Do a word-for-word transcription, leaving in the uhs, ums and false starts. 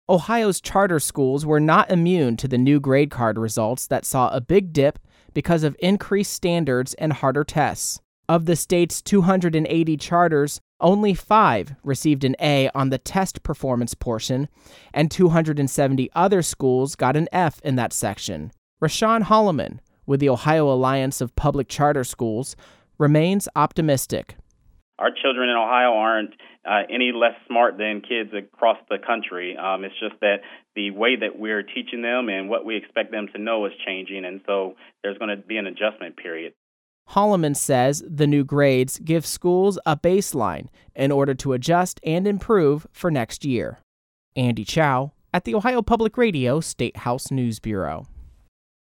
Ohio's charter schools were not immune to the new grade card results that saw a big dip because of increased standards and harder tests. Of the state's two hundred eighty charters, only five received an A on the test performance portion, and two hundred seventy other schools got an F in that section. Rashawn Holloman, with the Ohio Alliance of Public Charter Schools, remains optimistic. Our children in Ohio aren't uh, any less smart than kids across the country. Um, it's just that the way that we're teaching them and what we expect them to know is changing, and so there's going to be an adjustment period. Holloman says the new grades give schools a baseline in order to adjust and improve for next year. Andy Chow at the Ohio Public Radio State House News Bureau.